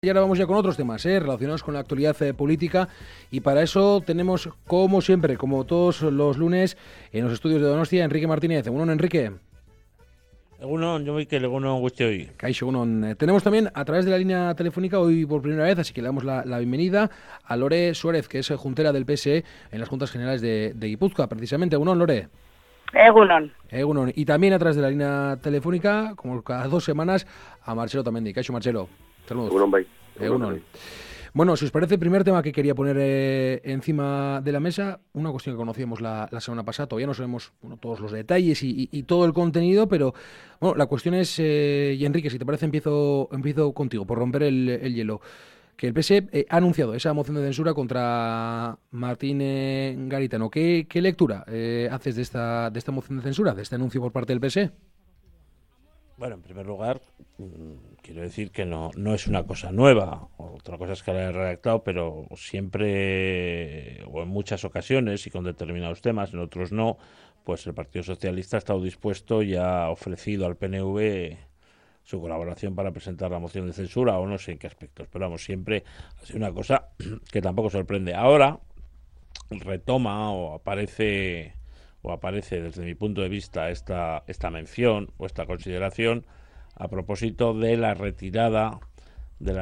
Y ahora vamos ya con otros temas relacionados con la actualidad política, y para eso tenemos, como siempre, como todos los lunes, en los estudios de Donostia, Enrique Martínez. Bueno, Enrique. Egunon, yo Mikel, egunon guztioi. Kaixo, egunon. Tenemos también a través de la línea telefónica hoy por primera vez, así que le damos la bienvenida a Lore Suárez, que es juntera del PSE en las Juntas Generales de Guipúzcoa, precisamente. Egunon, Lore. Egunon. Egunon. Y también a través de la línea telefónica, como cada 2 semanas, a Marcelo Tamendi. Kaixo, Marcelo. Saludos. Egunon, bai. Egunon. Bueno, si os parece, el primer tema que quería poner encima de la mesa, una cuestión que conocíamos la semana pasada. Todavía no sabemos todos los detalles y todo el contenido, pero bueno, la cuestión es, y Enrique, si te parece, empiezo contigo, por romper el hielo. Que el PSE ha anunciado esa moción de censura contra Martín Garitano. ¿Qué lectura haces de esta moción de censura, de este anuncio por parte del PSE? Bueno, en primer lugar, quiero decir que no es una cosa nueva. Otra cosa es que la he redactado, pero siempre, o en muchas ocasiones, y con determinados temas, en otros no, pues el Partido Socialista ha estado dispuesto y ha ofrecido al PNV su colaboración para presentar la moción de censura, o no sé en qué aspectos, pero vamos, siempre ha sido una cosa que tampoco sorprende. Ahora retoma o aparece desde mi punto de vista esta mención o esta consideración a propósito de la retirada de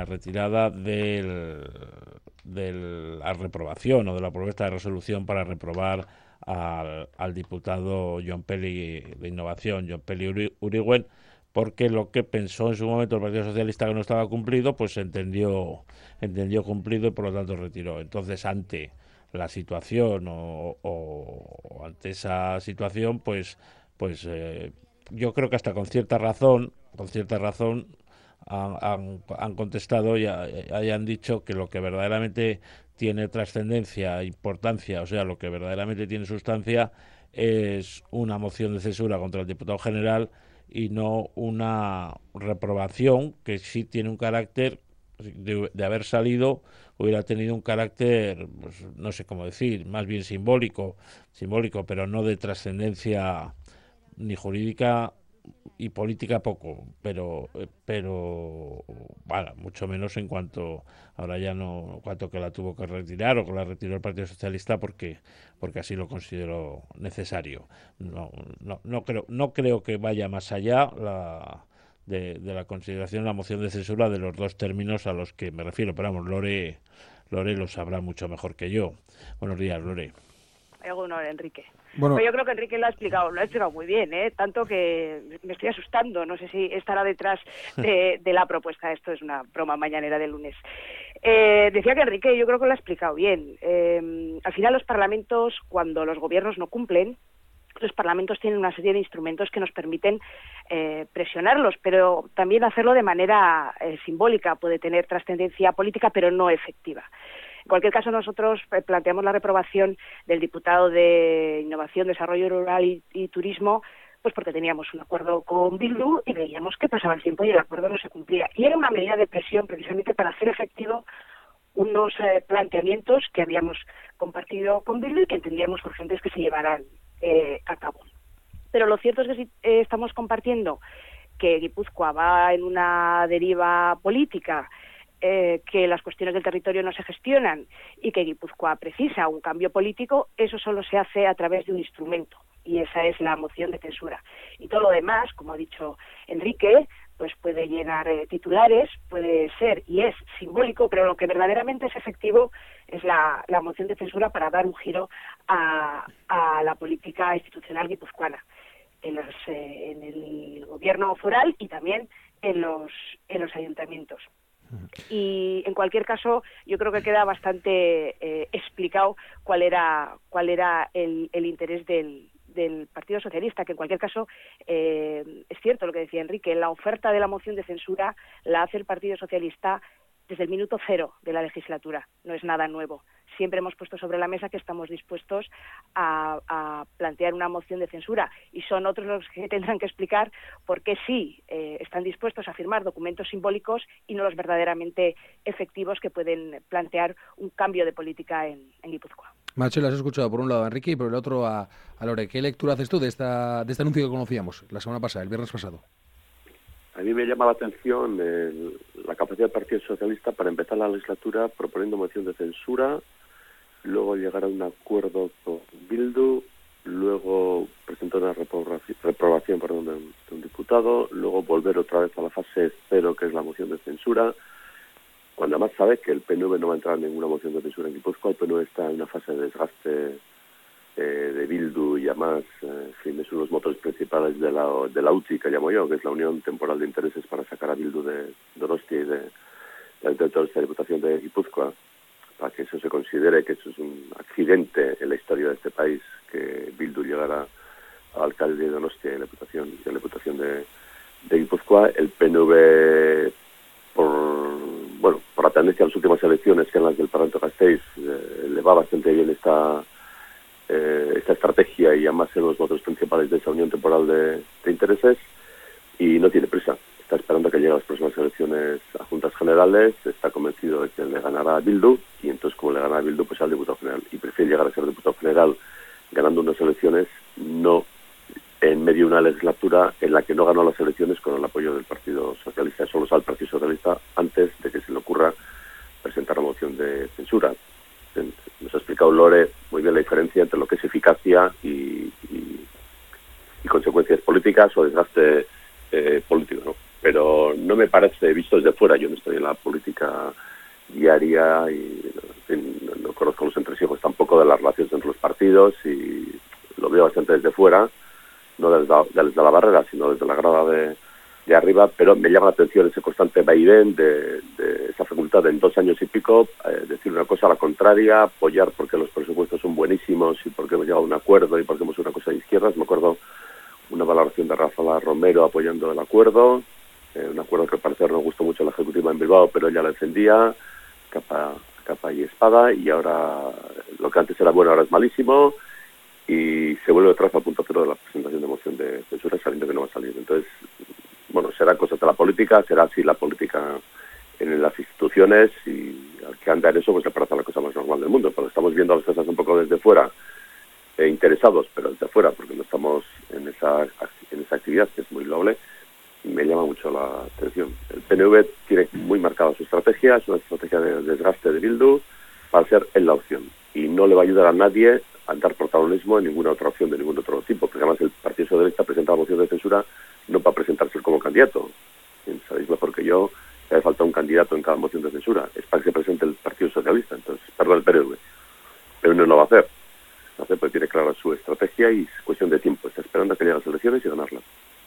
la reprobación o de la propuesta de resolución para reprobar al diputado Jon Peli de Innovación, Jon Peli Uriwen, porque lo que pensó en su momento el Partido Socialista que no estaba cumplido, pues entendió cumplido y por lo tanto retiró. Entonces, ante la situación o ante esa situación, pues yo creo que hasta con cierta razón han contestado y hayan dicho que lo que verdaderamente tiene trascendencia, importancia, o sea, lo que verdaderamente tiene sustancia es una moción de censura contra el diputado general y no una reprobación que sí tiene un carácter de haber salido, hubiera tenido un carácter, pues, no sé cómo decir, más bien simbólico, pero no de trascendencia ni jurídica y política poco, pero bueno, mucho menos en cuanto ahora ya no, en cuanto que la tuvo que retirar o que la retiró el Partido Socialista porque así lo consideró necesario. No creo que vaya más allá de la consideración de la moción de censura de los dos términos a los que me refiero, pero vamos, Lore lo sabrá mucho mejor que yo. Buenos días, Lore. Egunon, Enrique. Bueno, Pues yo creo que Enrique lo ha explicado muy bien, tanto que me estoy asustando, no sé si estará detrás de la propuesta. Esto es una broma mañanera de lunes. Decía que Enrique, yo creo que lo ha explicado bien. Al final los parlamentos, cuando los gobiernos no cumplen, los parlamentos tienen una serie de instrumentos que nos permiten presionarlos, pero también hacerlo de manera simbólica. Puede tener trascendencia política, pero no efectiva. En cualquier caso, nosotros planteamos la reprobación del diputado de Innovación, Desarrollo Rural y Turismo, pues porque teníamos un acuerdo con Bildu y veíamos que pasaba el tiempo y el acuerdo no se cumplía. Y era una medida de presión precisamente para hacer efectivo unos planteamientos que habíamos compartido con Bildu y que entendíamos urgentes que se llevaran a cabo. Pero lo cierto es que si estamos compartiendo que Guipúzcoa va en una deriva política, que las cuestiones del territorio no se gestionan y que Guipúzcoa precisa un cambio político, eso solo se hace a través de un instrumento, y esa es la moción de censura. Y todo lo demás, como ha dicho Enrique, pues puede llenar titulares, puede ser y es simbólico, pero lo que verdaderamente es efectivo es la moción de censura para dar un giro a la política institucional guipuzcoana en el gobierno foral y también en los ayuntamientos. Y en cualquier caso, yo creo que queda bastante explicado cuál era el interés del Partido Socialista, que en cualquier caso es cierto lo que decía Enrique, la oferta de la moción de censura la hace el Partido Socialista desde el minuto cero de la legislatura, no es nada nuevo. Siempre hemos puesto sobre la mesa que estamos dispuestos a plantear una moción de censura y son otros los que tendrán que explicar por qué sí están dispuestos a firmar documentos simbólicos y no los verdaderamente efectivos que pueden plantear un cambio de política en Guipúzcoa. Marcelo, has escuchado por un lado a Enrique y por el otro a Lore. ¿Qué lectura haces tú de este anuncio que conocíamos la semana pasada, el viernes pasado? A mí me llama la atención la capacidad del Partido Socialista para empezar la legislatura proponiendo moción de censura, luego llegar a un acuerdo con Bildu, luego presentar una reprobación de un diputado, luego volver otra vez a la fase cero, que es la moción de censura, cuando además sabe que el PNV no va a entrar en ninguna moción de censura en Guipúzcoa. El PNV está en una fase de desgaste de Bildu y además, en fin, es uno de los motores principales de la UTI, que llamo yo, que es la Unión Temporal de Intereses para sacar a Bildu de Donostia y de la Diputación de Guipúzcoa, para que eso se considere que eso es un accidente en la historia de este país, que Bildu llegara al alcalde de Donostia y la Diputación de Guipúzcoa. El PNV, por la tendencia a las últimas elecciones, que en las del Parlamento Gasteiz, le va bastante bien esta estrategia y además en los votos principales de esa unión temporal de intereses, y no tiene prisa. Está esperando a que lleguen las próximas elecciones a Juntas Generales, está convencido de que le ganará a Bildu, y entonces como le ganará a Bildu, pues al diputado general, y prefiere llegar a ser diputado general ganando unas elecciones, no en medio de una legislatura en la que no ganó las elecciones con el apoyo del Partido Socialista. Eso lo sabe el Partido Socialista antes de que se le ocurra presentar la moción de censura. Nos ha explicado Lore muy bien la diferencia entre lo que es eficacia y consecuencias políticas o desgaste político, ¿no? Pero no me parece, visto desde fuera, yo no estoy en la política diaria y no conozco los entresijos tampoco de las relaciones entre los partidos, y lo veo bastante desde fuera, no desde la barrera, sino desde la grada de arriba, pero me llama la atención ese constante vaivén de esa facultad de en 2 años y pico decir una cosa a la contraria, apoyar porque los presupuestos son buenísimos y porque hemos llegado a un acuerdo y porque hemos hecho una cosa de izquierdas. Me acuerdo una valoración de Rafaela Romero apoyando el acuerdo, un acuerdo que al parecer no gustó mucho a la Ejecutiva en Bilbao, pero ella la defendía capa y espada, y ahora lo que antes era bueno ahora es malísimo, y se vuelve otra vez al punto cero de la presentación de moción de censura, sabiendo que no va a salir. Entonces, bueno, será cosas de la política, será así la política en las instituciones, y al que anda en eso pues le parece la cosa más normal del mundo, porque estamos viendo las cosas un poco desde fuera, interesados, pero desde fuera, porque no estamos en esa actividad, que es muy loable. Me llama mucho la atención. El PNV tiene muy marcada su estrategia, es una estrategia de desgaste de Bildu para ser en la opción, y no le va a ayudar a nadie a dar protagonismo en ninguna otra opción de ningún otro tipo, porque además el Partido Socialista presenta la moción de censura no para presentarse como candidato. Sabéis mejor que yo que hace falta un candidato en cada moción de censura, es para que se presente el Partido Socialista, entonces, perdón, el PNV. Pero no lo va a hacer, porque tiene clara su estrategia y es cuestión de tiempo, está esperando a que lleguen las elecciones y ganarlas.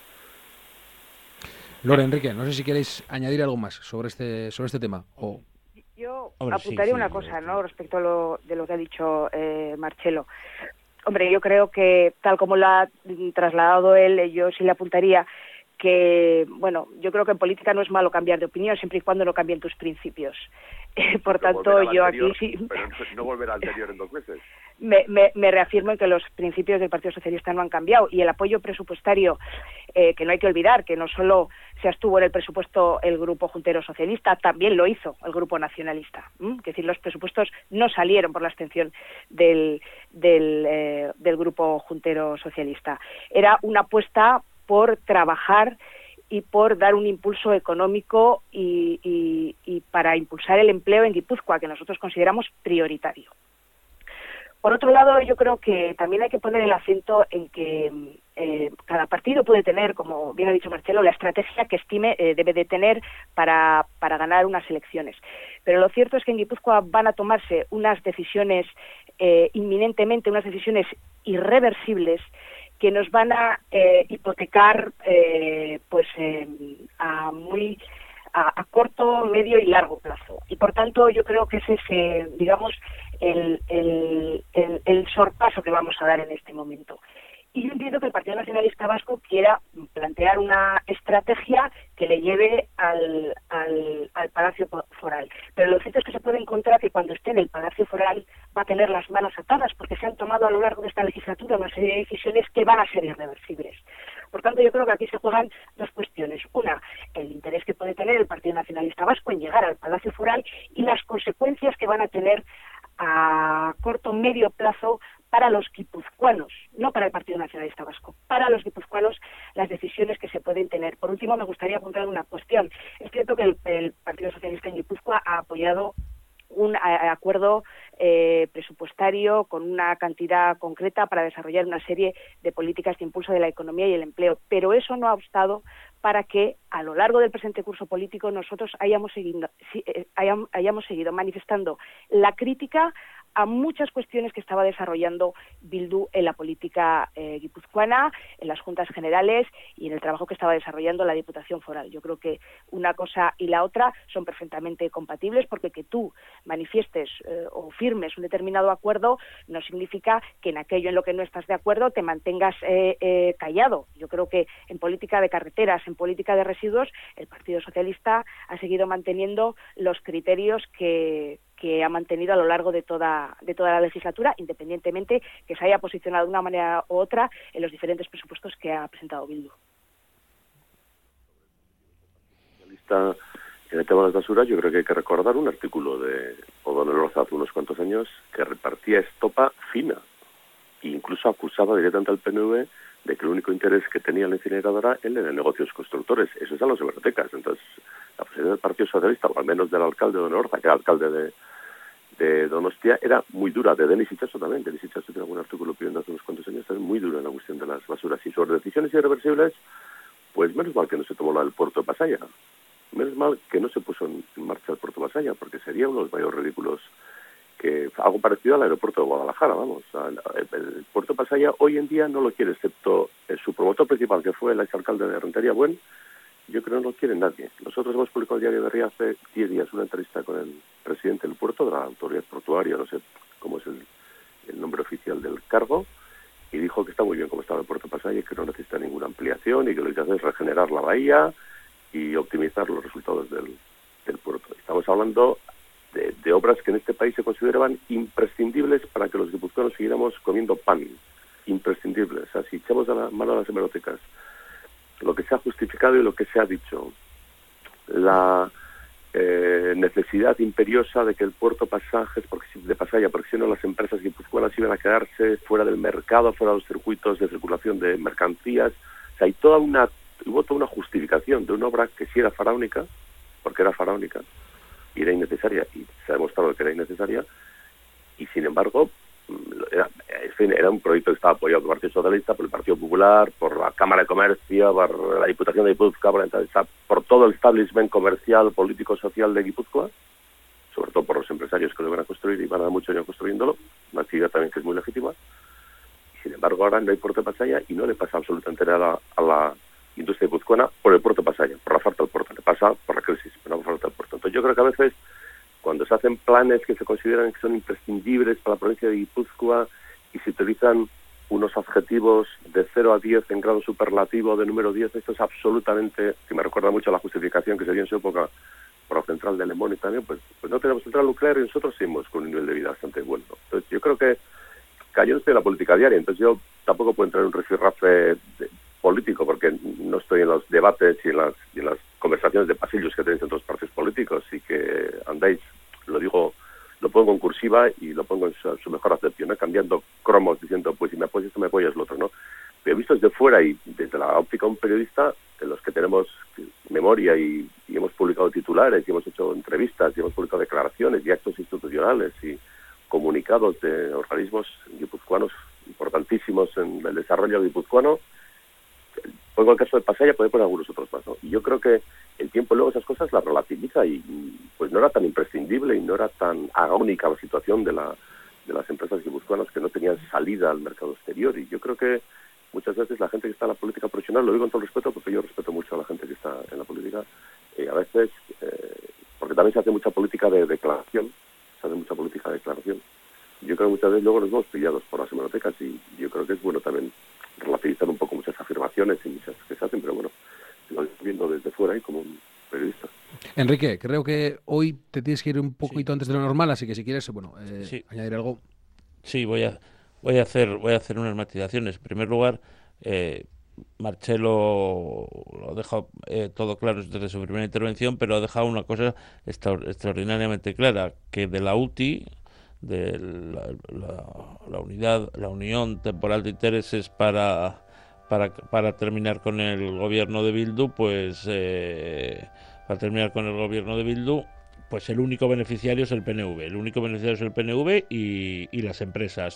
Lore, Enrique, no sé si queréis añadir algo más sobre este tema. Yo Hombre, apuntaría sí, una cosa, ¿no?, respecto a de lo que ha dicho Marcelo. Hombre, yo creo que, tal como lo ha trasladado él, yo sí le apuntaría que, bueno, yo creo que en política no es malo cambiar de opinión, siempre y cuando no cambien tus principios. Por tanto, yo aquí sí... Pero no volver al anterior en 2 meses. Me reafirmo en que los principios del Partido Socialista no han cambiado, y el apoyo presupuestario, que no hay que olvidar que no solo se abstuvo en el presupuesto el Grupo Juntero Socialista, también lo hizo el Grupo Nacionalista. Es decir, los presupuestos no salieron por la abstención del Grupo Juntero Socialista. Era una apuesta por trabajar y por dar un impulso económico y para impulsar el empleo en Guipúzcoa, que nosotros consideramos prioritario. Por otro lado, yo creo que también hay que poner el acento en que cada partido puede tener, como bien ha dicho Marcelo, la estrategia que estime debe de tener para ganar unas elecciones. Pero lo cierto es que en Guipúzcoa van a tomarse unas decisiones inminentemente, unas decisiones irreversibles, que nos van a hipotecar a corto, medio y largo plazo. Y por tanto yo creo que ese es, digamos, el sorpaso que vamos a dar en este momento. Y yo entiendo que el Partido Nacionalista Vasco quiera plantear una estrategia que le lleve al Palacio Foral. Pero lo cierto es que se puede encontrar que cuando esté en el Palacio Foral va a tener las manos atadas, porque se han tomado a lo largo de esta legislatura una serie de decisiones que van a ser irreversibles. Por tanto, yo creo que aquí se juegan 2 cuestiones. Una, el interés que puede tener el Partido Nacionalista Vasco en llegar al Palacio Foral, y las consecuencias que van a tener a corto o medio plazo para los guipuzcoanos, no para el Partido Nacionalista Vasco, para los guipuzcoanos las decisiones que se pueden tener. Por último, me gustaría apuntar una cuestión. Es cierto que el Partido Socialista en Guipúzcoa ha apoyado un acuerdo presupuestario con una cantidad concreta para desarrollar una serie de políticas de impulso de la economía y el empleo, pero eso no ha obstado para que a lo largo del presente curso político nosotros hayamos seguido manifestando la crítica a muchas cuestiones que estaba desarrollando Bildu en la política guipuzcoana, en las juntas generales y en el trabajo que estaba desarrollando la Diputación Foral. Yo creo que una cosa y la otra son perfectamente compatibles, porque que tú manifiestes o firmes un determinado acuerdo no significa que en aquello en lo que no estás de acuerdo te mantengas callado. Yo creo que en política de carreteras, en política de residuos, el Partido Socialista ha seguido manteniendo los criterios que ha mantenido a lo largo de toda la legislatura, independientemente que se haya posicionado de una manera u otra en los diferentes presupuestos que ha presentado Bildu. En el tema de las basuras, yo creo que hay que recordar un artículo de O'Donnell Orza hace unos cuantos años que repartía estopa fina e incluso acusaba directamente al PNV de que el único interés que tenía la incineradora era el de negocios constructores. Eso es a los hemerotecas. Entonces, la posición del Partido Socialista, o al menos del alcalde de O'Donnell Orza, que era alcalde de Donostia, era muy dura. De Denis Itxaso también. Denis Itxaso tiene algún artículo pidiendo hace unos cuantos años, también muy dura en la cuestión de las basuras. Y sobre decisiones irreversibles, pues menos mal que no se tomó la del puerto de Pasaya. Menos mal que no se puso en marcha el puerto de Pasaya, porque sería uno de los mayores ridículos, que algo parecido al aeropuerto de Guadalajara, vamos. El puerto de Pasaya hoy en día no lo quiere, excepto su promotor principal, que fue el exalcalde de Rentería Buen. Yo creo que no lo quiere nadie. Nosotros hemos publicado en el Diario de Ría hace 10 días una entrevista con el presidente del puerto, de la autoridad portuaria, no sé cómo es el nombre oficial del cargo, y dijo que está muy bien como estaba el puerto de Pasaya y que no necesita ninguna ampliación y que lo que hace es regenerar la bahía y optimizar los resultados del puerto. Estamos hablando de obras que en este país se consideraban imprescindibles para que los guipuzcoanos siguiéramos comiendo pan. Imprescindibles. O sea, si echamos a la mano a las hemerotecas lo que se ha justificado y lo que se ha dicho, la necesidad imperiosa de que el puerto de Pasaya, porque si no las empresas guipuzcoanas iban a quedarse fuera del mercado, fuera de los circuitos de circulación de mercancías. O sea, hubo toda una justificación de una obra que sí era faraónica, porque era faraónica, y era innecesaria, y se ha demostrado que era innecesaria, y sin embargo, era un proyecto que estaba apoyado por el Partido Socialista, por el Partido Popular, por la Cámara de Comercio, por la Diputación de Guipúzcoa, por todo el establishment comercial, político, social de Guipúzcoa, sobre todo por los empresarios que lo iban a construir y van a dar mucho años construyéndolo, una actividad también que es muy legítima, y sin embargo ahora no hay puerto de Pasaya y no le pasa absolutamente nada a la industria guipuzcoana por el puerto de Pasaya, por la falta del puerto, le pasa por la crisis, pero no por la falta del puerto. Entonces yo creo que a veces, cuando se hacen planes que se consideran que son imprescindibles para la provincia de Guipúzcoa y se utilizan unos adjetivos de 0 a 10 en grado superlativo de número 10, esto es absolutamente, que me recuerda mucho a la justificación que se dio en su época por la central de Lemón y también, pues no tenemos central nuclear y nosotros seguimos con un nivel de vida bastante bueno. Entonces yo creo que yo no estoy en la política diaria, entonces yo tampoco puedo entrar en un rifirrafe político, porque no estoy en los debates y en las conversaciones de pasillos que tenéis en otros partidos políticos y que andáis, lo pongo en cursiva y lo pongo en su mejor acepción, ¿no? Cambiando cromos, diciendo, pues si me apoyas esto, me apoyas lo otro, ¿no? Pero visto desde fuera y desde la óptica de un periodista, de los que tenemos memoria y hemos publicado titulares y hemos hecho entrevistas y hemos publicado declaraciones y actos institucionales y comunicados de organismos guipuzcoanos importantísimos en el desarrollo guipuzcoano, pongo el caso de Pasaya, puede poner algunos otros más, ¿no? Y yo creo que el tiempo luego esas cosas las relativiza y pues no era tan imprescindible y no era tan agónica la situación de las empresas guipuzcoanas que no tenían salida al mercado exterior. Y yo creo que muchas veces la gente que está en la política profesional, lo digo con todo respeto porque yo respeto mucho a la gente que está en la política, a veces, porque también se hace mucha política de declaración, yo creo que muchas veces luego nos vemos pillados por las hemerotecas y yo creo que es bueno también relativizar un poco muchas afirmaciones y muchas que se hacen, pero bueno, lo estoy viendo desde fuera y como un periodista. Enrique, creo que hoy te tienes que ir un poquito antes de lo normal, así que si quieres, sí, añadir algo. Sí, voy a hacer unas matizaciones. En primer lugar, Marcelo lo ha dejado todo claro desde su primera intervención, pero ha dejado una cosa extraordinariamente clara, que de la UTI, la unión temporal de intereses para terminar con el gobierno de Bildu, pues el único beneficiario es el PNV, y las empresas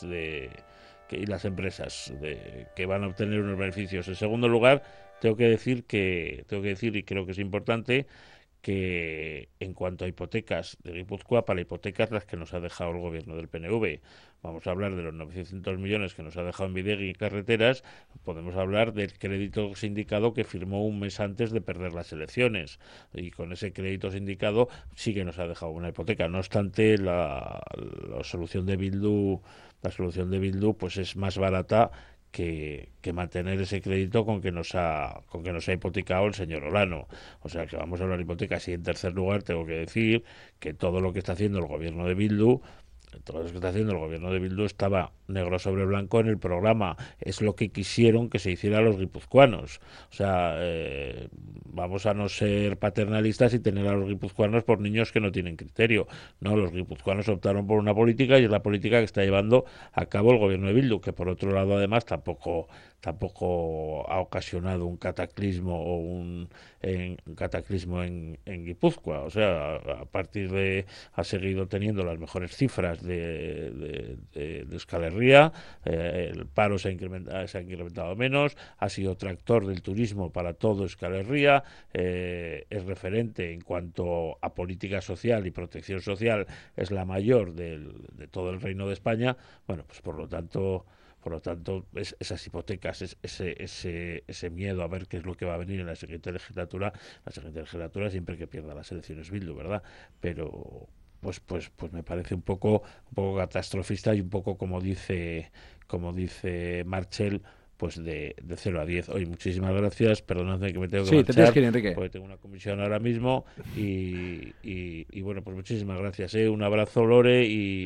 que van a obtener unos beneficios. En segundo lugar, tengo que decir, y creo que es importante, que en cuanto a hipotecas de Guipúzcoa, para hipotecas las que nos ha dejado el gobierno del PNV, vamos a hablar de los 900 millones que nos ha dejado en Bidegui y carreteras, podemos hablar del crédito sindicado que firmó un mes antes de perder las elecciones, y con ese crédito sindicado sí que nos ha dejado una hipoteca. No obstante, la solución de Bildu pues es más barata que mantener ese crédito con que nos ha hipotecado el señor Olano. O sea que vamos a hablar de hipotecas. Y en tercer lugar tengo que decir que todo lo que está haciendo el gobierno de Bildu estaba negro sobre blanco en el programa. Es lo que quisieron que se hiciera a los guipuzcoanos. O sea, vamos a no ser paternalistas y tener a los guipuzcoanos por niños que no tienen criterio. No, los guipuzcoanos optaron por una política, y es la política que está llevando a cabo el gobierno de Bildu, que por otro lado además tampoco ha ocasionado un cataclismo en Guipúzcoa. O sea, ha seguido teniendo las mejores cifras de Euskal Herria, el paro se ha incrementado menos, ha sido tractor del turismo para todo Euskal Herria, es referente en cuanto a política social y protección social, es la mayor de todo el Reino de España. Bueno, pues por lo tanto, esas hipotecas, ese miedo a ver qué es lo que va a venir en la siguiente legislatura siempre que pierda las elecciones Bildu, ¿verdad? Pero pues me parece un poco catastrofista, y un poco como dice Marchel, pues de 0 a 10. Oye, muchísimas gracias, perdonadme que me tengo que marchar, te tienes que ir, Enrique, porque tengo una comisión ahora mismo, y bueno, pues muchísimas gracias, un abrazo, Lore,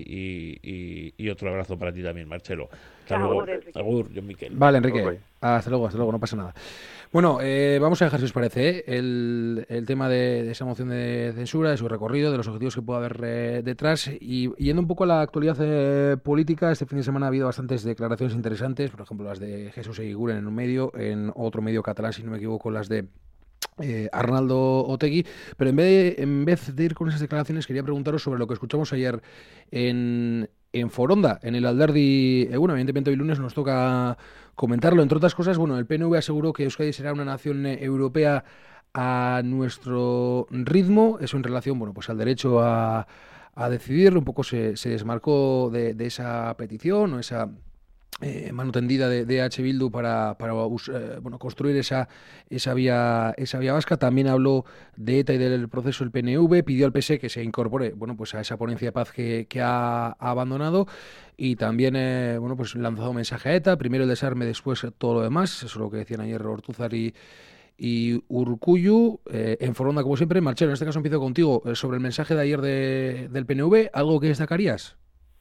y otro abrazo para ti también, Marcelo. Hasta luego. Agur, John Miquel. Vale, Enrique, hasta luego, no pasa nada. Bueno, vamos a dejar, si os parece, el tema de esa moción de censura, de su recorrido, de los objetivos que puede haber detrás, y yendo un poco a la actualidad política. Este fin de semana ha habido bastantes declaraciones interesantes, por ejemplo las de Jesús Eguiguren en un medio, en otro medio catalán, si no me equivoco, las de Arnaldo Otegi. Pero en vez de ir con esas declaraciones, quería preguntaros sobre lo que escuchamos ayer en Foronda, en el Alderdi Egun. Evidentemente hoy lunes nos toca comentarlo. Entre otras cosas, bueno, el PNV aseguró que Euskadi será una nación europea a nuestro ritmo, eso en relación, bueno, pues al derecho a decidir. Un poco se desmarcó de esa petición, o esa mano tendida de H. Bildu para construir esa vía vasca. También habló de ETA y del proceso del PNV, pidió al PSE que se incorpore, bueno, pues a esa ponencia de paz que ha abandonado, y también pues lanzado un mensaje a ETA: primero el desarme, después todo lo demás. Eso es lo que decían ayer Ortúzar y Urkullu. En Foronda, como siempre. Marcelo, en este caso empiezo contigo, sobre el mensaje de ayer del PNV. ¿Algo que destacarías?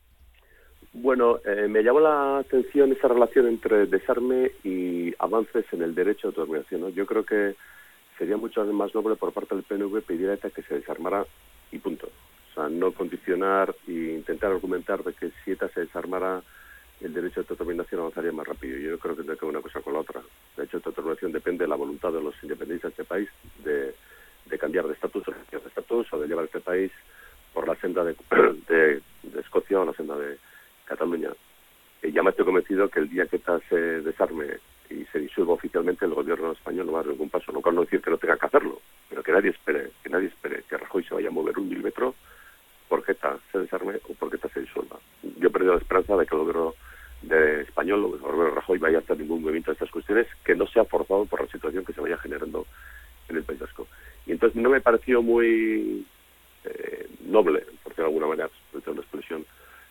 Bueno, me llamó la atención esa relación entre desarme y avances en el derecho a autodeterminación, ¿no? Yo creo que sería mucho más noble por parte del PNV pedir a ETA que se desarmara y punto. O sea, no condicionar e intentar argumentar de que si ETA se desarmara, el derecho a autodeterminación avanzaría más rápido. Yo creo que no tiene que ver una cosa con la otra. El derecho a autodeterminación depende de la voluntad de los independentistas de este país de cambiar de estatus o de llevar este país por la senda de Escocia o la senda de Cataluña. Ya me estoy convencido que el día que ETA se desarme y se disuelva oficialmente, el gobierno español no va a dar ningún paso, lo cual no decir que no tenga que hacerlo, pero que nadie espere que Rajoy se vaya a mover un milímetro porque ETA se desarme o porque ETA se disuelva. Yo he perdido la esperanza de que el gobierno español, el gobierno de Rajoy, vaya a hacer ningún movimiento de estas cuestiones que no sea forzado por la situación que se vaya generando en el País Vasco. Y entonces no me pareció muy noble, por decirlo de alguna manera, de una expresión,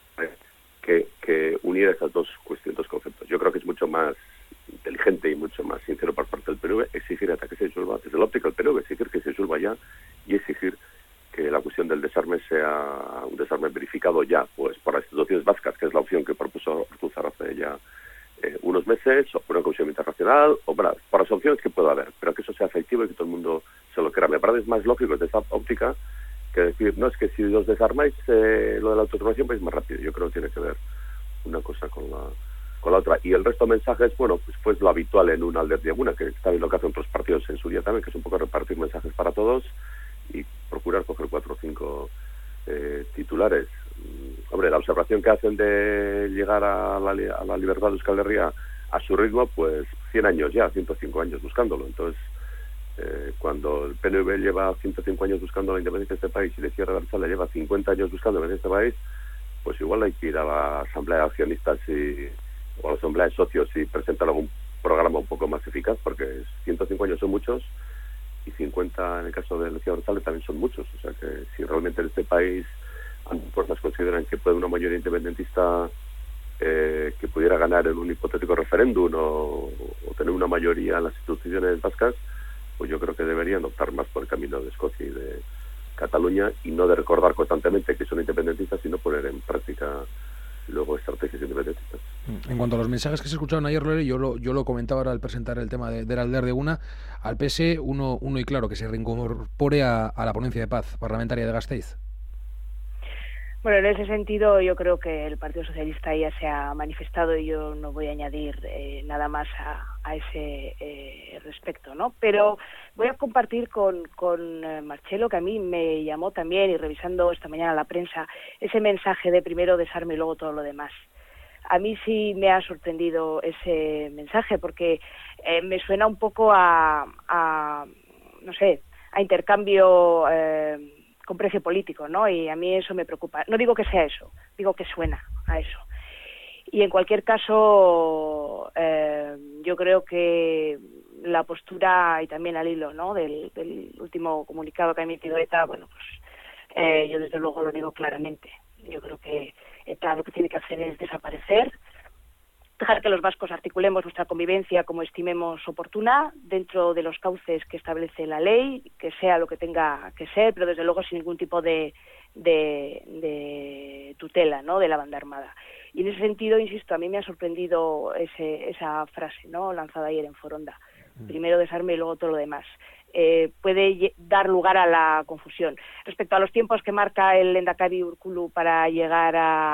que uniera esas dos cuestiones, dos conceptos. Yo creo que es mucho más inteligente y mucho más sincero por parte del PNV exigir hasta que se disuelva, desde la óptica del PNV, exigir que se disuelva ya, y exigir que la cuestión del desarme sea un desarme verificado ya, pues por las instituciones vascas, que es la opción que propuso Ortúzar hace ya unos meses, o por una comisión internacional, o por las opciones que pueda haber, pero que eso sea efectivo y que todo el mundo se lo crea. Me parece más lógico desde esta óptica que que decir, no, es que si los desarmáis, lo de la autodeterminación vais más rápido. Yo creo que tiene que ver una cosa con la otra. Y el resto de mensajes, bueno, pues lo habitual en una Alder de Eguna, que está bien lo que hacen otros partidos en su día también, que es un poco repartir mensajes para todos y procurar coger 4 o 5 titulares. Hombre, la observación que hacen de llegar a la libertad de Euskal Herria a su ritmo, pues 100 años ya, 105 años buscándolo. Entonces, cuando el PNV lleva 105 años buscando la independencia de este país y la izquierda abertzale lleva 50 años buscando la independencia de este país, pues igual hay que ir a la asamblea de accionistas o a la asamblea de socios y presentar algún programa un poco más eficaz, porque 105 años son muchos y 50 en el caso de la izquierda abertzale también son muchos. O sea que si realmente en este país ambas fuerzas consideran que puede una mayoría independentista que pudiera ganar en un hipotético referéndum o tener una mayoría en las instituciones vascas, pues yo creo que deberían optar más por el camino de Escocia y de Cataluña, y no de recordar constantemente que son independentistas, sino poner en práctica luego estrategias independentistas. En cuanto a los mensajes que se escucharon ayer, Lore, yo lo comentaba ahora al presentar el tema del Alder de Eguna, al PS uno y claro, que se reincorpore a la ponencia de paz parlamentaria de Gasteiz. Bueno, en ese sentido yo creo que el Partido Socialista ya se ha manifestado y yo no voy a añadir nada más a ese respecto, ¿no? Pero voy a compartir con Marcelo, que a mí me llamó también, y revisando esta mañana la prensa, ese mensaje de primero desarme y luego todo lo demás. A mí sí me ha sorprendido ese mensaje porque me suena un poco a no sé, a intercambio con precio político, ¿no? Y a mí eso me preocupa. No digo que sea eso, digo que suena a eso. Y en cualquier caso, yo creo que la postura, y también al hilo, ¿no?, del último comunicado que ha emitido ETA, bueno, pues yo desde luego lo digo claramente. Yo creo que ETA lo que tiene que hacer es desaparecer, dejar que los vascos articulemos nuestra convivencia como estimemos oportuna, dentro de los cauces que establece la ley, que sea lo que tenga que ser, pero desde luego sin ningún tipo de tutela, ¿no?, de la banda armada. Y en ese sentido, insisto, a mí me ha sorprendido esa frase, ¿no?, lanzada ayer en Foronda. Primero desarme y luego todo lo demás. Puede dar lugar a la confusión. Respecto a los tiempos que marca el Lehendakari Urkullu para llegar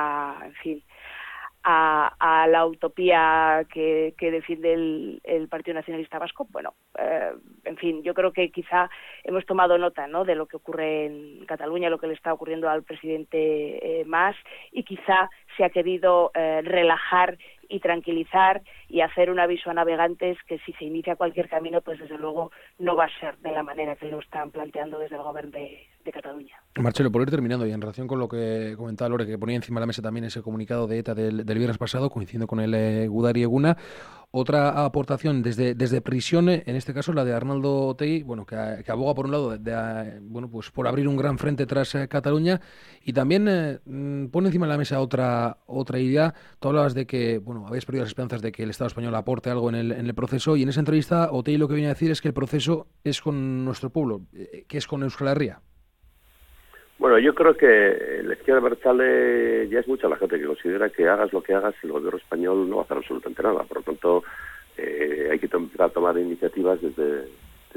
a la utopía que defiende el Partido Nacionalista Vasco, bueno, en fin, yo creo que quizá hemos tomado nota, ¿no?, de lo que ocurre en Cataluña, lo que le está ocurriendo al presidente Mas, y quizá se ha querido relajar y tranquilizar y hacer un aviso a navegantes que si se inicia cualquier camino, pues desde luego no va a ser de la manera que lo están planteando desde el gobierno de Cataluña. Marcelo, por ir terminando, y en relación con lo que comentaba Lore, que ponía encima de la mesa también ese comunicado de ETA del viernes pasado, coincidiendo con el Gudari Eguna, otra aportación desde prisión, en este caso la de Arnaldo Otegi, bueno, que aboga por un lado bueno, pues por abrir un gran frente tras Cataluña, y también pone encima de la mesa otra idea. Tú hablabas de que, bueno, habéis perdido las esperanzas de que el Estado español aporte algo en el proceso, y en esa entrevista Otegi lo que viene a decir es que el proceso es con nuestro pueblo, que es con Euskal Herria. Bueno, yo creo que la izquierda abertzale ya es mucha la gente que considera que hagas lo que hagas, el gobierno español no va a hacer absolutamente nada. Por lo tanto, hay que empezar a tomar iniciativas desde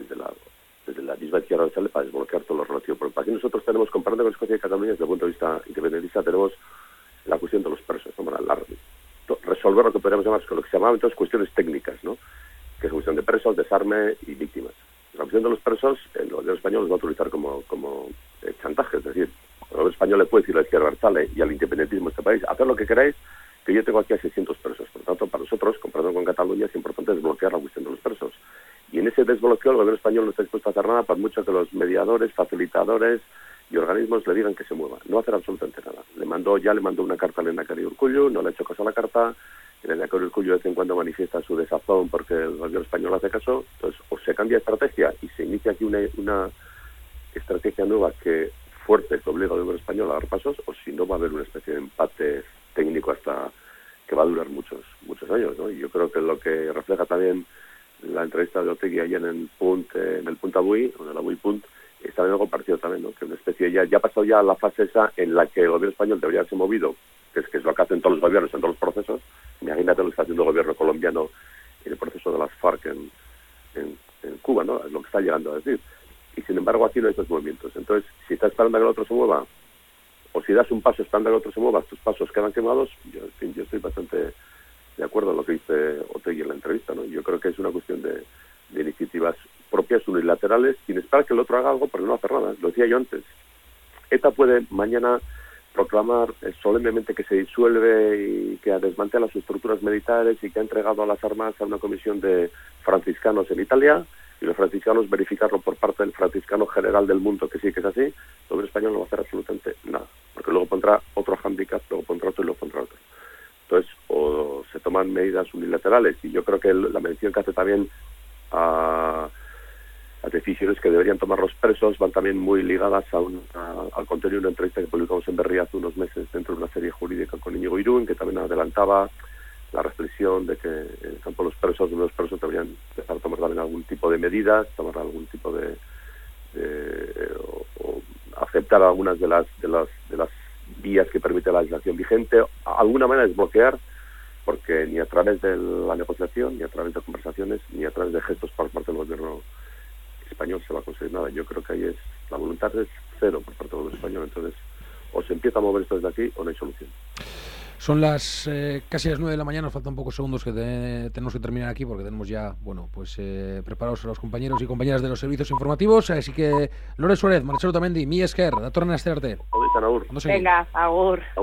la misma izquierda abertzale para desbloquear todo lo relativo. Porque aquí nosotros tenemos, comparando con Escocia y Cataluña, desde el punto de vista independentista, tenemos la cuestión de los presos, ¿no? Resolver lo que podríamos llamar, lo que se llamaban entonces cuestiones técnicas, ¿no?, que es cuestión de presos, desarme y víctimas. La cuestión de los presos, el gobierno español los va a utilizar como chantaje, es decir, el gobierno español le puede decir a la izquierda abertzale y al independentismo de este país, haced lo que queráis, que yo tengo aquí a 600 presos. Por lo tanto, para nosotros, comparando con Cataluña, es importante desbloquear la cuestión de los presos. Y en ese desbloqueo el gobierno español no está dispuesto a hacer nada, por mucho que los mediadores, facilitadores y organismos le digan que se mueva. No va a hacer absolutamente nada. Le mandó una carta al Lehendakari Urkullu, no le ha hecho caso a la carta. El Lehendakari Urkullu de vez en cuando manifiesta su desazón porque el gobierno español hace caso. Entonces, o se cambia de estrategia y se inicia aquí una estrategia nueva que fuerte que obliga al gobierno español a dar pasos, o si no va a haber una especie de empate técnico hasta que va a durar muchos años, ¿no? Y yo creo que lo que refleja también la entrevista de Otegi ayer en el Punt Avui, o de la Avui Punt, está en algo parecido también, ¿no?, que una especie ya ha pasado ya la fase esa en la que el gobierno español debería haberse movido, que es lo que hacen todos los gobiernos en todos los procesos. Imagínate lo que está haciendo el gobierno colombiano en el proceso de las FARC en Cuba, ¿no?, es lo que está llegando a decir. y sin embargo aquí no hay esos movimientos. Entonces, si estás esperando a que el otro se mueva, o si das un paso esperando a que el otro se mueva, tus pasos quedan quemados. Yo estoy bastante de acuerdo en lo que dice Otegi en la entrevista, ¿no? Yo creo que es una cuestión de iniciativas propias, unilaterales, sin esperar que el otro haga algo, porque no hace nada. Lo decía yo antes. ETA puede mañana proclamar solemnemente que se disuelve y que desmantela sus estructuras militares y que ha entregado las armas a una comisión de franciscanos en Italia, y los franciscanos verificarlo por parte del franciscano general del mundo, que sí que es así. El gobierno español no va a hacer absolutamente nada, porque luego pondrá otro hándicap, luego pondrá otro y luego pondrá otro. Entonces, o se toman medidas unilaterales, y yo creo que la mención que hace también a las decisiones que deberían tomar los presos van también muy ligadas al contenido de una entrevista que publicamos en Berria hace unos meses dentro de una serie jurídica con Íñigo Irún, que también adelantaba la reflexión de que en el campo de los presos deberían empezar a tomar también algún tipo de medidas, tomar algún tipo o aceptar algunas de las vías que permite la legislación vigente, alguna manera de desbloquear, porque ni a través de la negociación, ni a través de conversaciones, ni a través de gestos por parte del gobierno español se va a conseguir nada. Yo creo que ahí la voluntad es cero por parte del gobierno español. Entonces, o se empieza a mover esto desde aquí o no hay solución. Son casi las 9 de la mañana, nos faltan pocos segundos que tenemos que terminar aquí porque tenemos ya, preparados a los compañeros y compañeras de los servicios informativos, así que Lore Suárez, Marcelo Tamendi, mi esker, datorren astearte. Agur. Venga, agur.